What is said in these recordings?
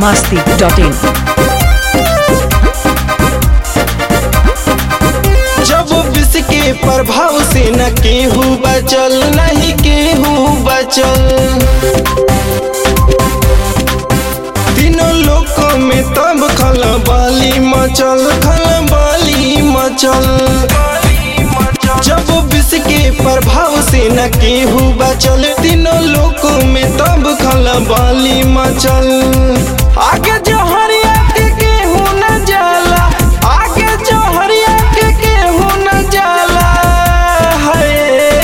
biharmasti.in। जब विष के प्रभाव से न केहू बचल, नहीं केहू बचल। तीनों लोकों में तब खलबली मचल, खलबली मचल। जब विष के प्रभाव से न केहू बचल, तीनों लोकों में तब खलबली मचल। आगे जो हरिया के केहू न जाला, आगे जो हरिया के केहू न जाला है।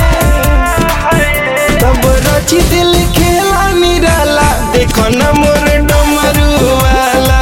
तब रची दिल खेला निराला, देखो न मोर डमरू वाला।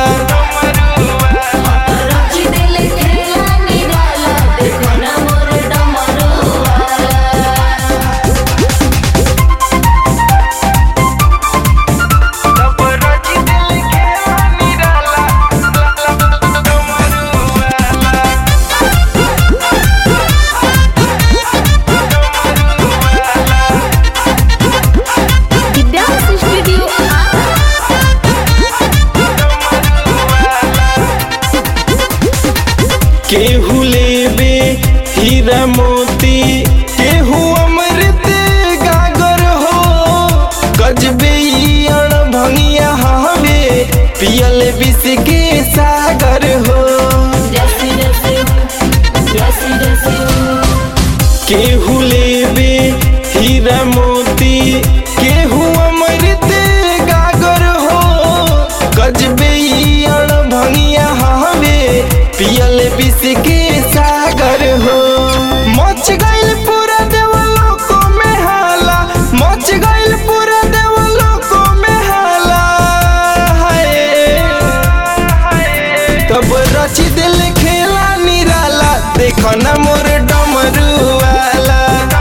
केहू लेबे हीरा मोती, केहू अमृत गागर हो। गजबे भंगिया हवे, पियल विष के सागर हो। केहू लेबे हीरा मोती, केहू अमृत गागर हो। गजबे भंगिया हवे, पियल विष के सागर हो। मच गइल पूरा देवलोक में हाला, मच गइल पूरा देवलोक में हाला है। तब रची दिल खेला निराला, देखो न मोर डमरू वाला।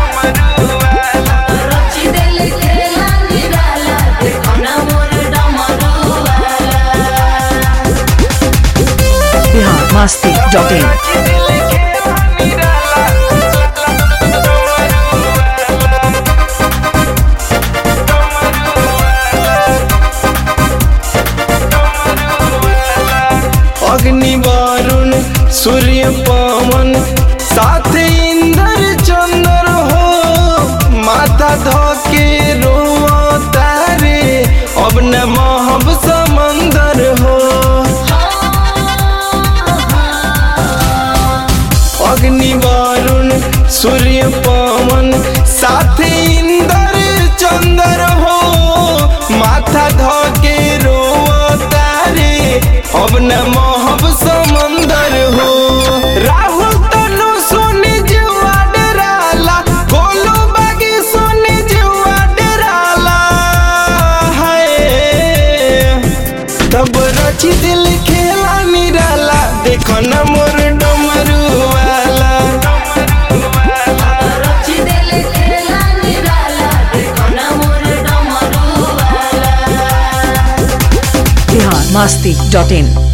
biharmasti.in। अग्नि वरुण सूर्य पवन, साथ इंद्र चंद्र हो। माथा धोके रोता रे, अब न महब समंदर हो। अग्नि वरुण सूर्य पवन, साथ इंद्र चंद्र हो। माथा धोके रोता रे, अब न महब समंदर हो। राहुल तनु सोनी जुआ डराला, गोलू बागी सोनी जुआ डराला है। तब रची दिल खेला निराला, देखो न मोर डमरू वाला। biharmasti.in।